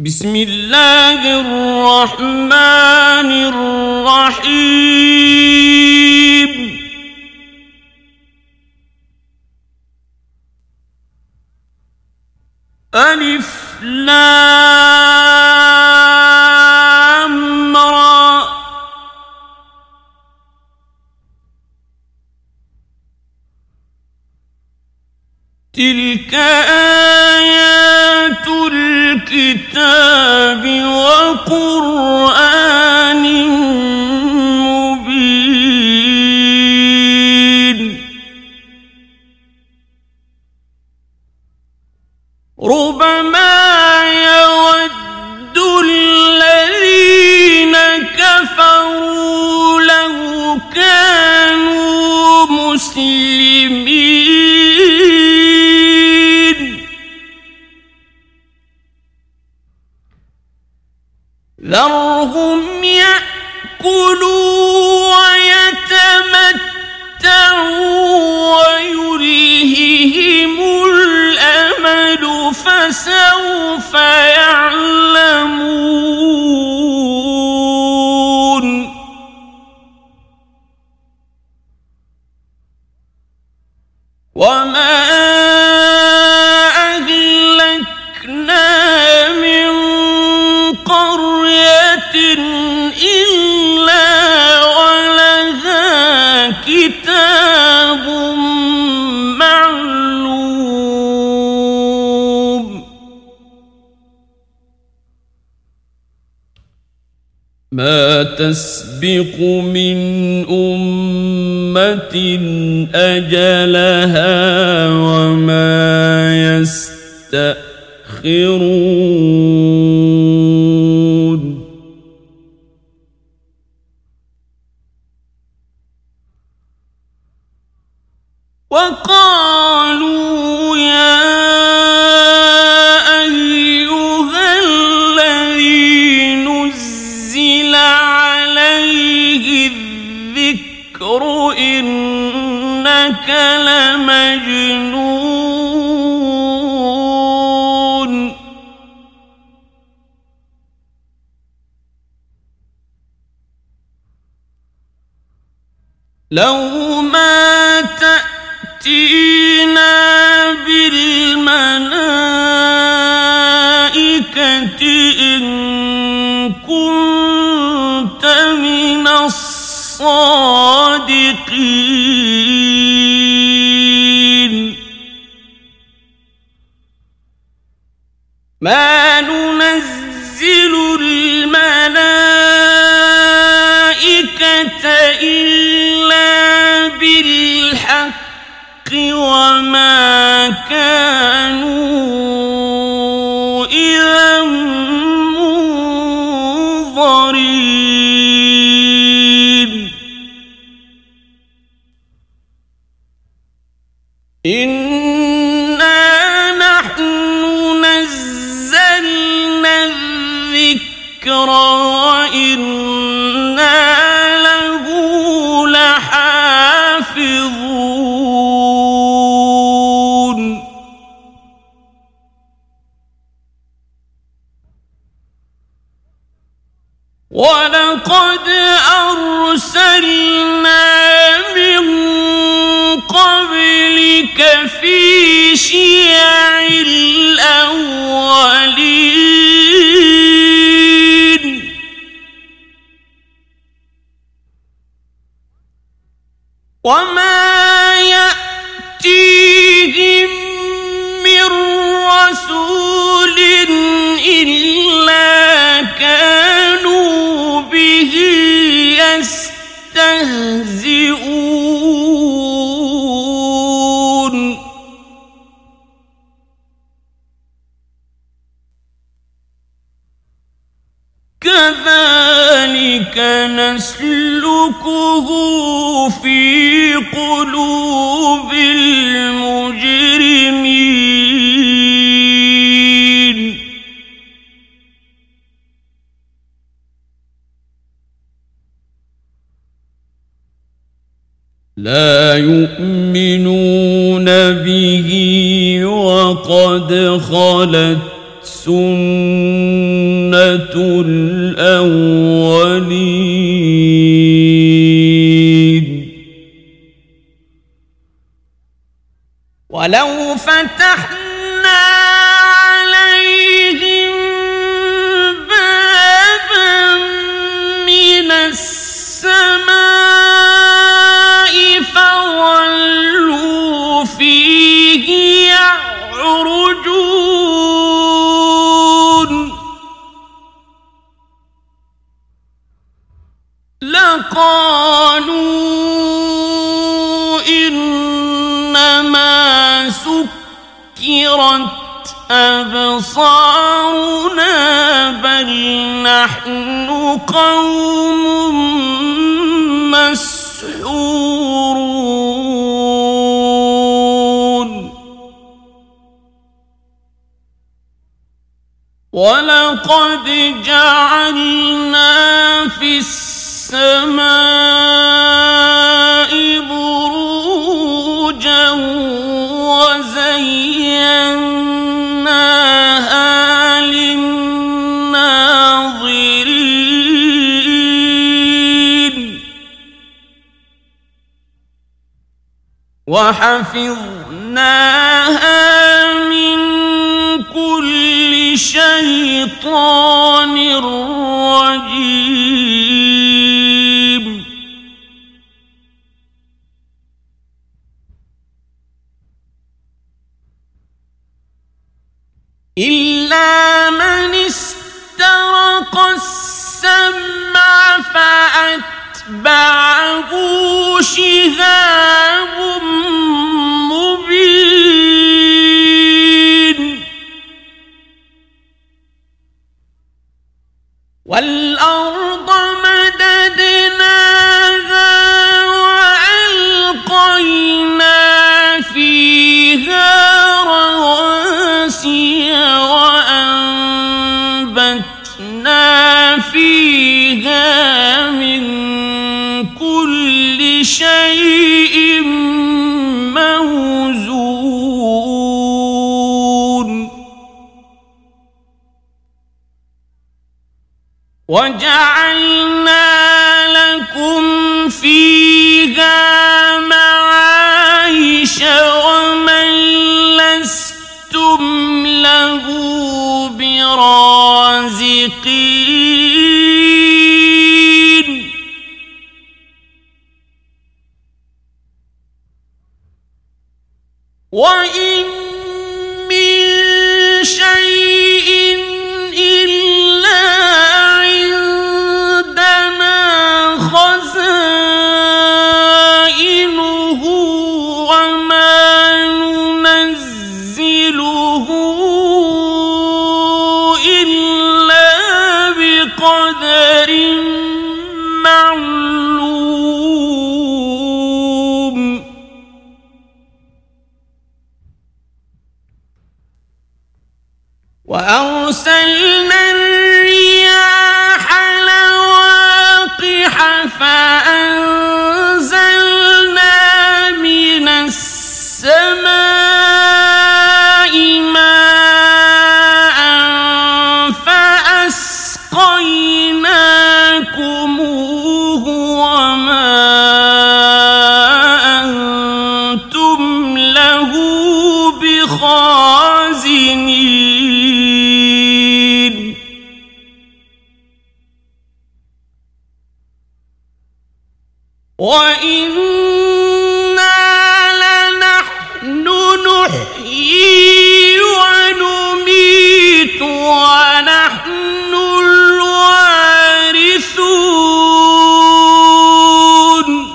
بسم الله الرحمن الرحيم ألف لام را تلك آيات الكتاب وقرآن مبين ربما يود الذين كفروا لو كانوا مسلمين ذرهم يأكلوا ويتمتعوا ويلههم الأمل فسوف يعلمون وما أهلكنا من قرية إلا ولها كتاب معلوم ما تسبق من أمة أجلها وما يستأخرون وقالوا يا أيها الذي نزل عليه الذكر إنك لمجنون لو ما تأتينا بالملائكة إن كنت من الصادقين ما ننزل الملائكة إلا بالحق وما كانوا إذا منظرين إنا نحن نزلنا الذكر وإنا له لحافظون ولقد أرسلنا من قبلك في شيع الأولين وما يأتيهم من رسول إلا كانوا به يستهزئون كذلك نسلكه في قلوب المجرمين لا يؤمنون به وقد خلت سنة الأولين ولو فتحنا عليهم بابا من السماء فظلوا فيه يعرجون لقالوا إنما سكرت أبصارنا بل نحن قوم مسحورون ولقد جعلنا في السماء بروجا وزيناها للناظرين وحفظناها من كل شيطان رجيم إلا من استرق السمع فأتبعه شهاب مبين والأرض مددناها وألقينا فيها رواسي وأنبتنا فيها من كل شيء موزون وجعلنا لكم فيها معايش ومن لستم له برازقين وإن من شيء إلا عندنا خزائنه وما ننزله إلا بقدر معلوم وأرسلنا الرياح لواقح فأنزلنا من السماء ماء فأسقيناكموه وما أنتم له بخازنين وإنا لنحن نحيي ونميت ونحن الوارثون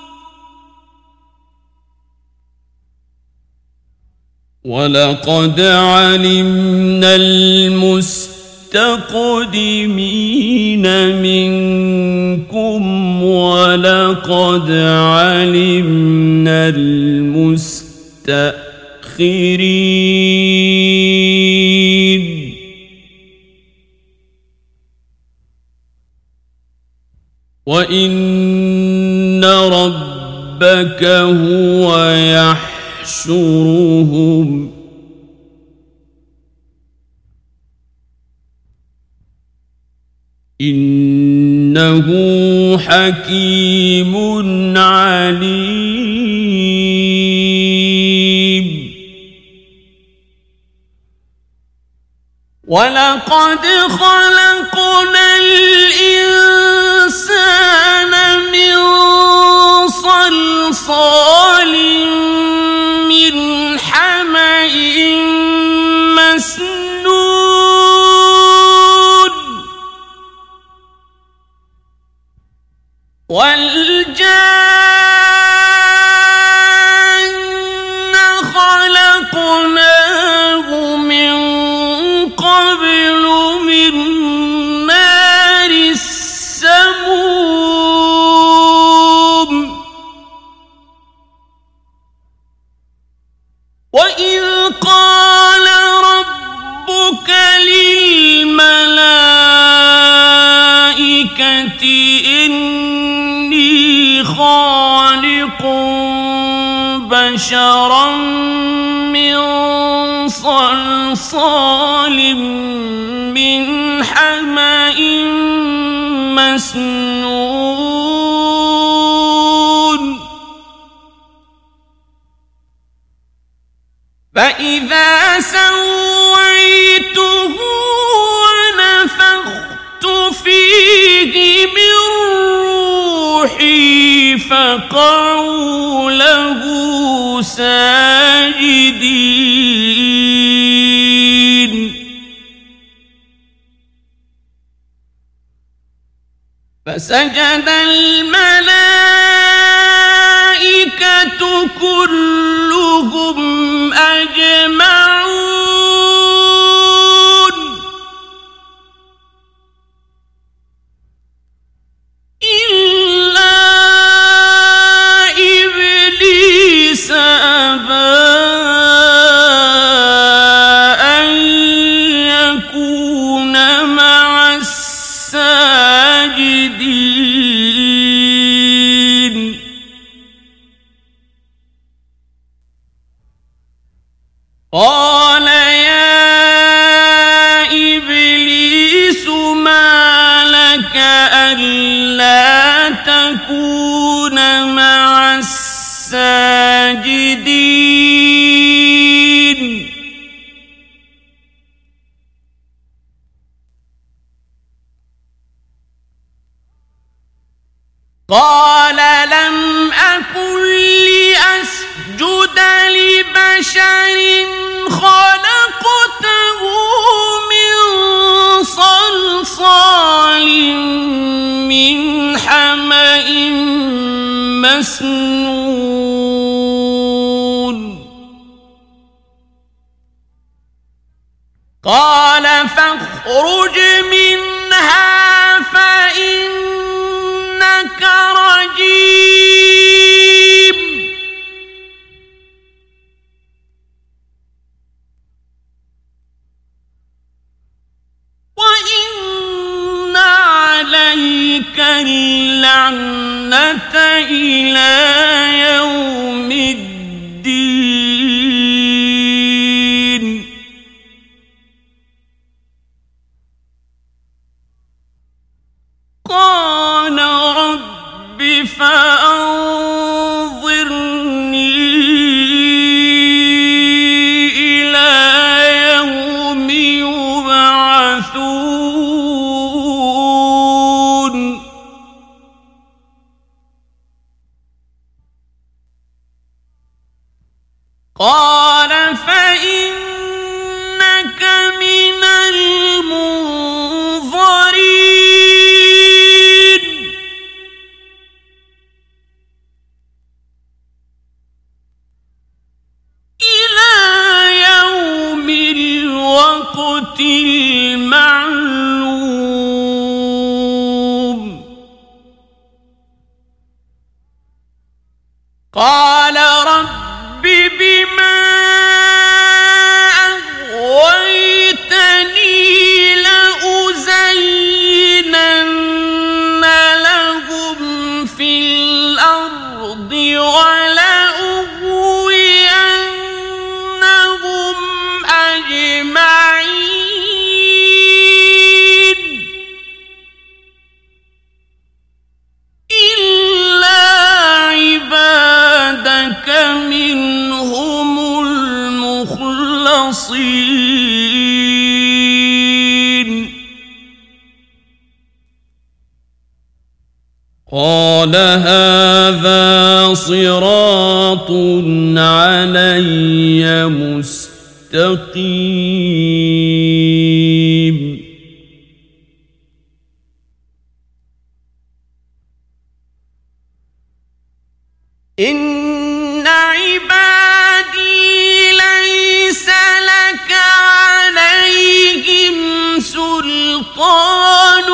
ولقد علمنا المستقدمين منكم ولقد علمنا المستأخرين وإن ربك هو يحشرهم إنه حكيم عليم. ولقد خلقنا الإنسان من صلصال من حمأ مسنون والجان خلقناه من قبل من نار السموم وإذ قال ربك للملائكة إني خالق بشرا من صلصال من حمأ مسنون فإذا سويته ونفخت فيه من روحي فقعوا له ساجدين فسجد الملائكة كلهم أجمعون إلا إبليس أبى أن يكون مع الساجدين قال يا إبليس ما لك ألا تكون مع الساجدين قال لم أكن لأسجد لبشر خلقته من صلصال من حمأ مسنون قال فاخرج منها فإنك رجيم وإن عليك اللعنة إلى يوم الدين قال رب فأنظرني إلى يوم يبعثون. قال هذا صراط علي مستقيم إن عبادي ليس لك عليهم سلطان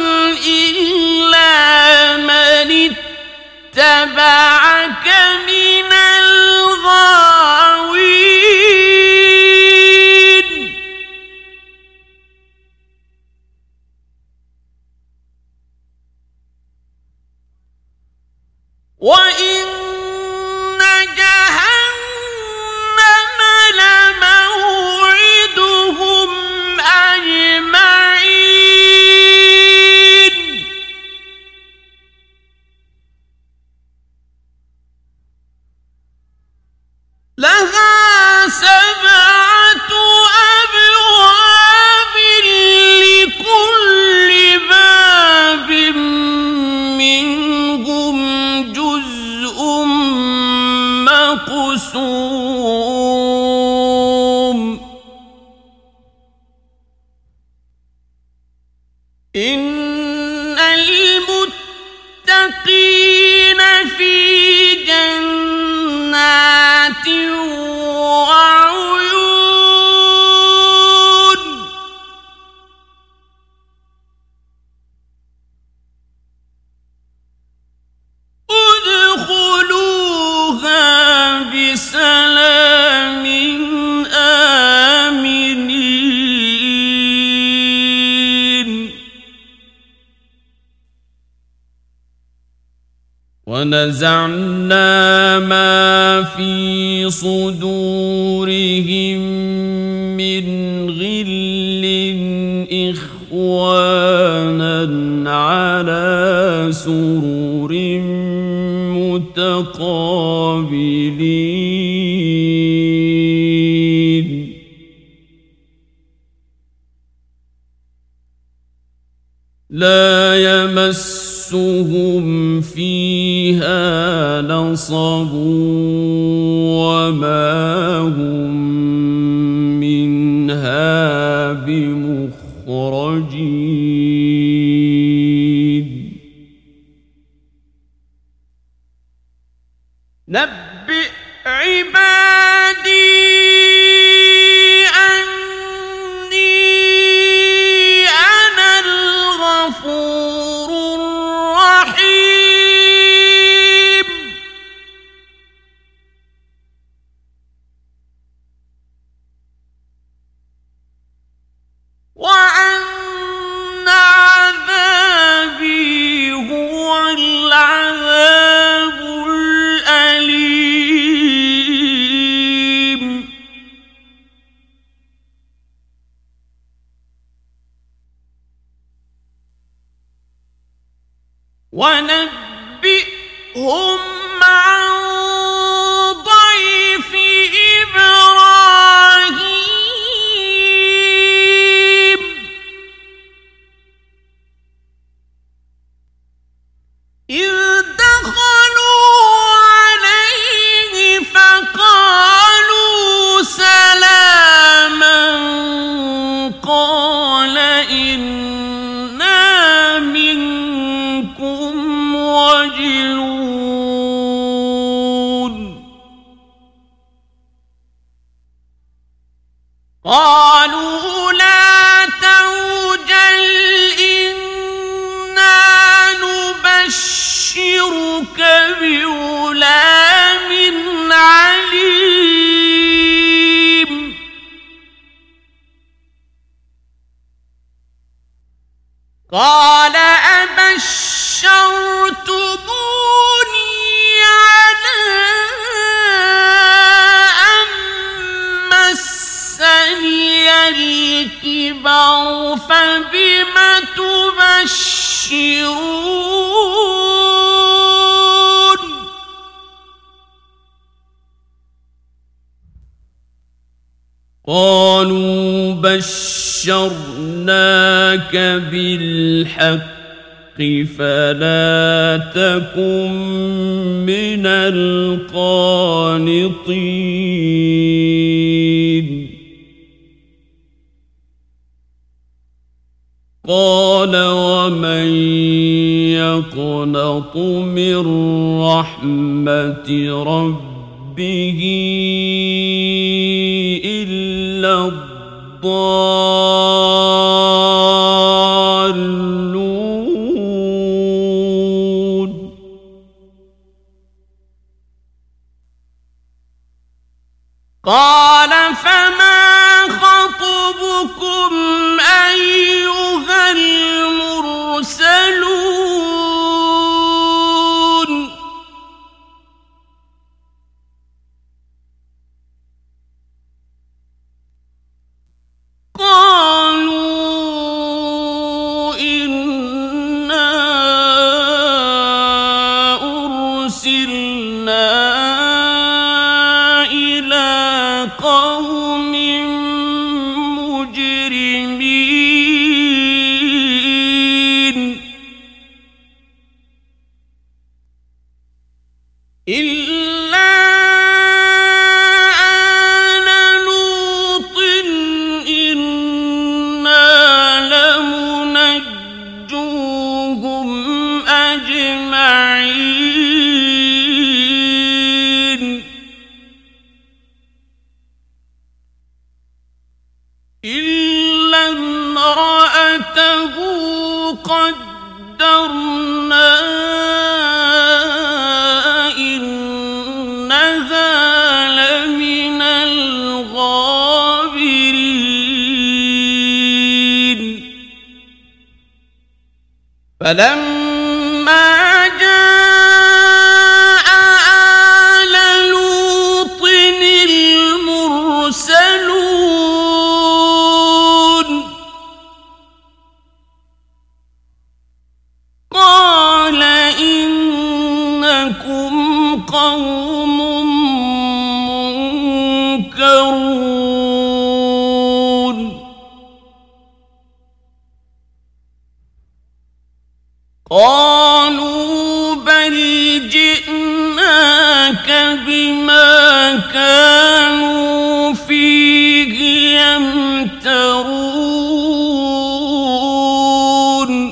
إلا من اتبعك من الغاوين وإن جهنم لموعدهم أجمعين لها 7 أبواب لكل باب منهم جزء مقسوم إن المتقين في جنات وعيون ادخلوها بسلام آمنين ونزعنا ما في صدورهم من غل إخوانا على سرر متقابلين لا يمسهم فيها نصب وما هم منها بمخرجين نبئ عبادي وأن عذابي هو العذاب الأليم ونبئهم عن ضيف إبراهيم إذ دخلوا عليه فقالوا سلاما قال إنا منكم وجلون قالوا لا توجل إنا نبشرك بغلام عليم قال أبشرتموني على أن مسني الكبر فبم تبشرون قالوا بشرناك بالحق فلا تكن من القانطين قال ومن يقنط من رحمة ربه إلا الضالون قال فما خطبكم أيها المرسلون قالوا إنا أرسلنا إلى قوم مجرمين إلا آل لوط إنا لمنجوهم أجمعين إلا امرأته قدرنا إنها لمن الغابرين فلما جاء آل لوط المرسلون قال إنكم قوم منكرون قالوا بل جئناك بما كانوا فيه يمترون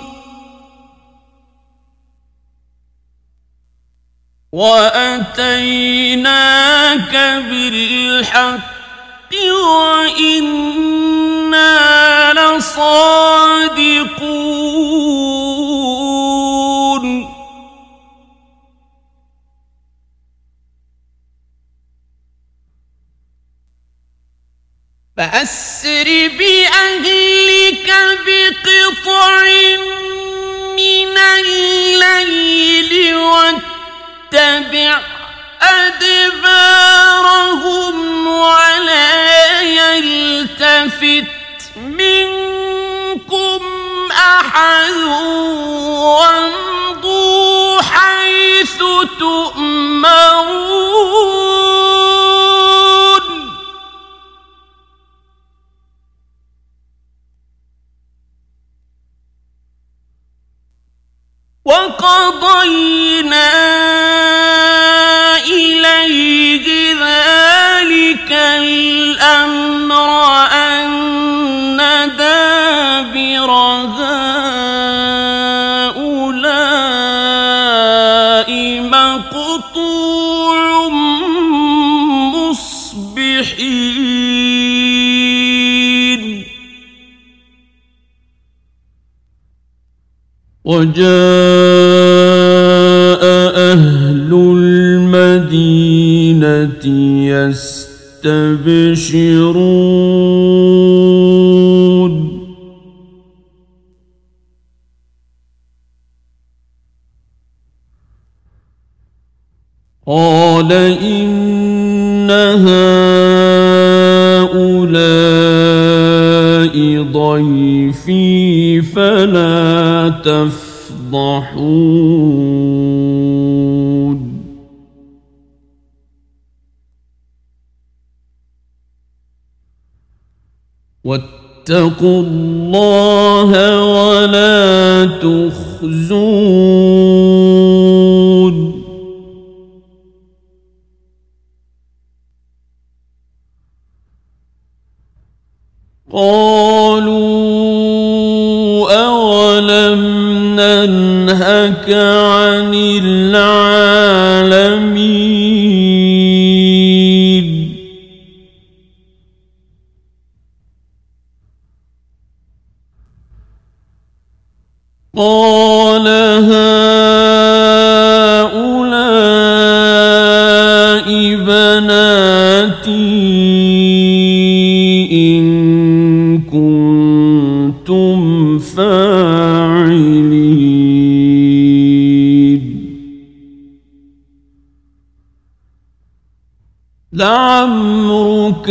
وأتيناك بالحق وإنا لصادقون فأسر بأهلك بقطع من الليل واتبع أدبارهم ولا يلتفت منكم أحد وامضوا حيث تؤمرون وقضينا إليه ذلك الأمر أن دابر هؤلاء مقطوع مصبحين وجاء أهل المدينة يستبشرون قال إن هؤلاء ضيفي فلا تفضحون واتقوا الله ولا تخفون تخزون قالوا أولم ننهك عن العالمين قال هؤلاء بناتي إن كنتم فاعلين لعمرك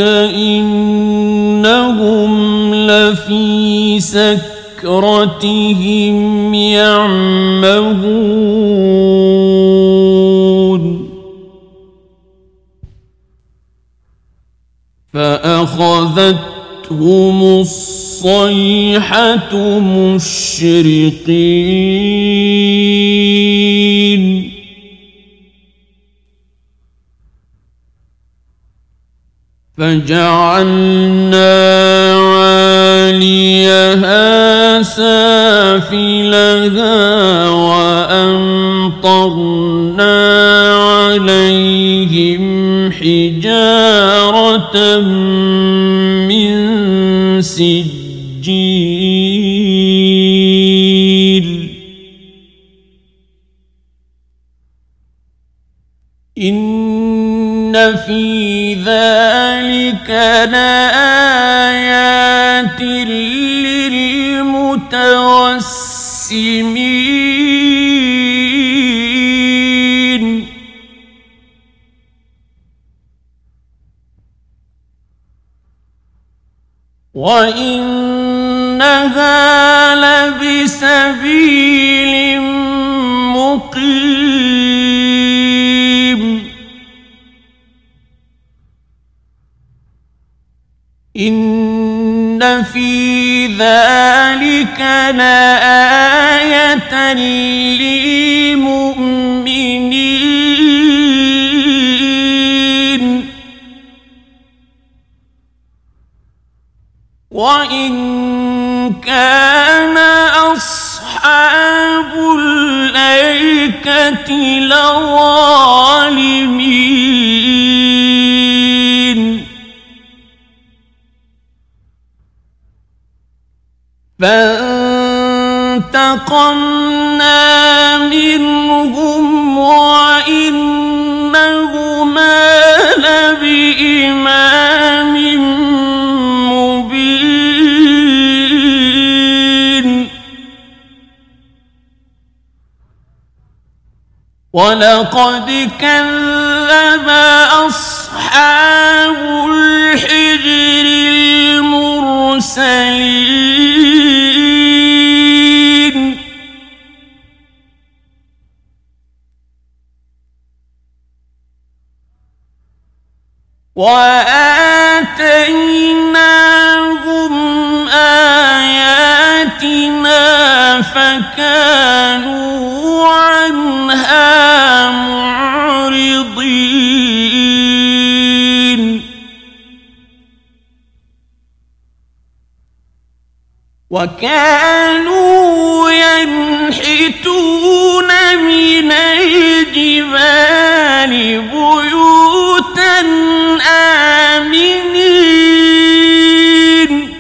إنهم لفي سكرتهم يعمهون فأخذتهم الصيحة مشرقين فجعلنا عاليها سافلها وأمطرنا عليهم حجارة من سجيل إن في ذلك لآيات للمتوسمين وإنها لبسبيل مقيم إن في ذلك لآية للمؤمنين وإن كان أصحاب الأيكة لظالمين فانتقمنا منهم وإنهما لبإمام مبين ولقد كذب أصحاب الحجر المرسلين وآتيناهم آياتنا فكانوا عنها معرضين وكانوا ينحتون من الجبال بيوتا آمنين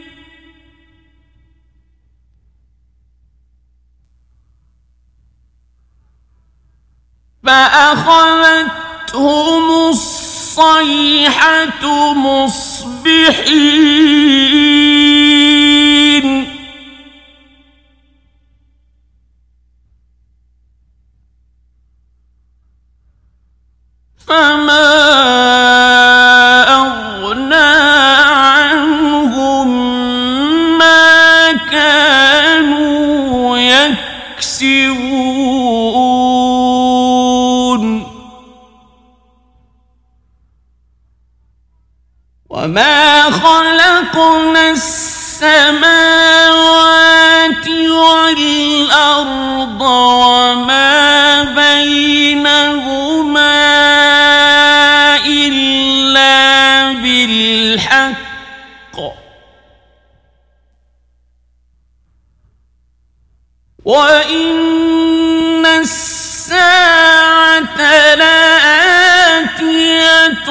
فأخذتهم الصيحة مصبحين فما أغنى عنهم ما كانوا يكسبون وما خلقنا السماوات والأرض وإن الساعة لآتية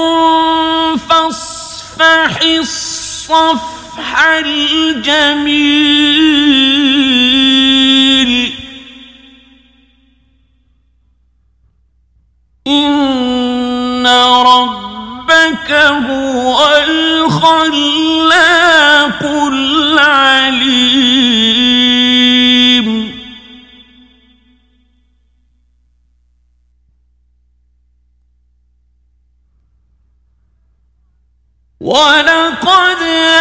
فاصفح الصفح الجميل إن ربك هو الخلاق العليم ولقد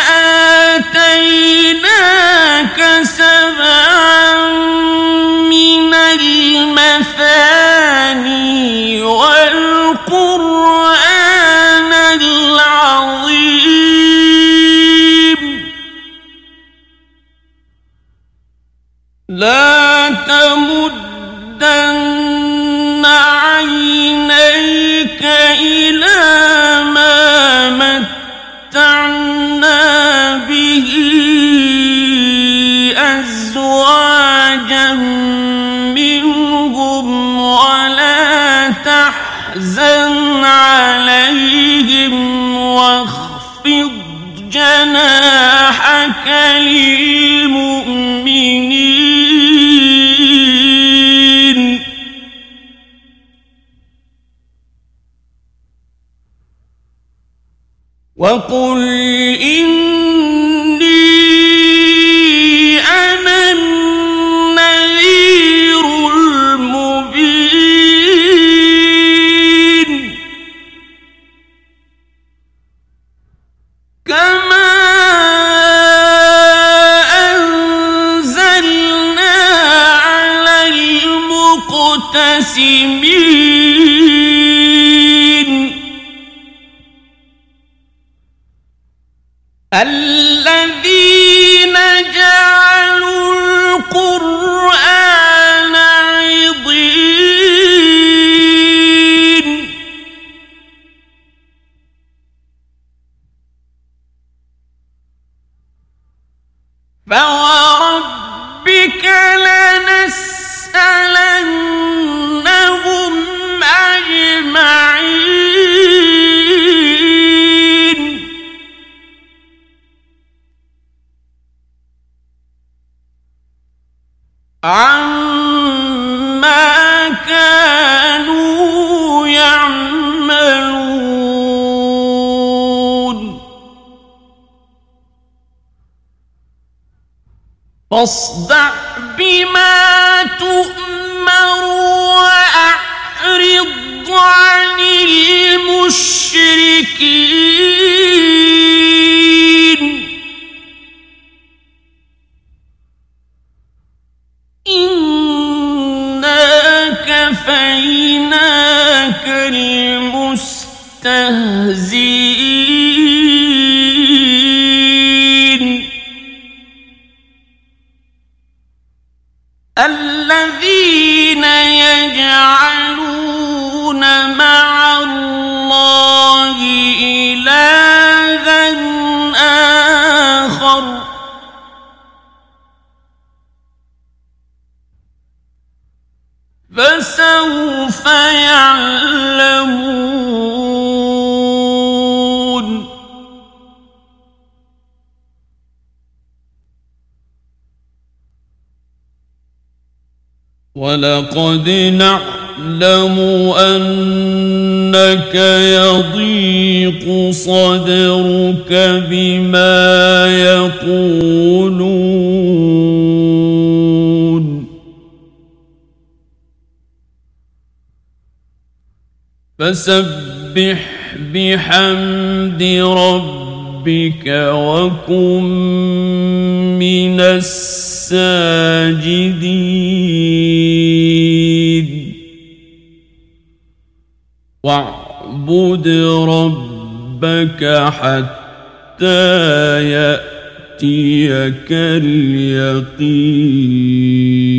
آتيناك سبعا من المثاني والقرآن العظيم لا تمدن عينيك إلى ما متعنا به أزواجا منهم ولا تحزن عليهم واخفض جناحك للمؤمنين وقل إني أنا النذير المبين كما أنزلنا على المقتسمين الذين جعلوا القرآن عضين فوربك لنسألنهم أجمعين عما كانوا يعملون فاصدع بما تؤمر وأعرض عن المشركين إنا كفيناك المستهزئين الذين يجعلون مع الله إلها آخر فسوف يعلمون ولقد نعلم أنك يضيق صدرك بما يقولون فسبح بحمد ربك وكن من الساجدين واعبد ربك حتى يأتيك اليقين